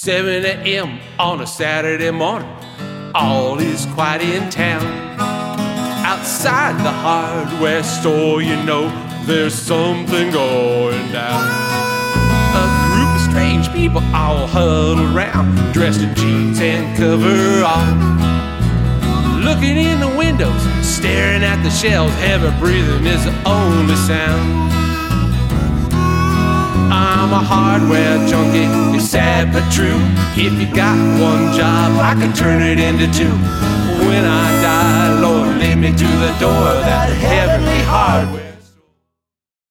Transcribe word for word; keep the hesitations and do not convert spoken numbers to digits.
seven a.m. on a Saturday morning, all is quiet in town. Outside the hardware store, you know there's something going down. A group of strange people all huddled around, dressed in jeans and coveralls, looking in the windows, staring at the shelves. Heavy breathing is the only sound. I'm a hardware junkie, it's sad but true. If you got one job, I can turn it into two. When I die, Lord, lead me to the door of that heavenly hardware.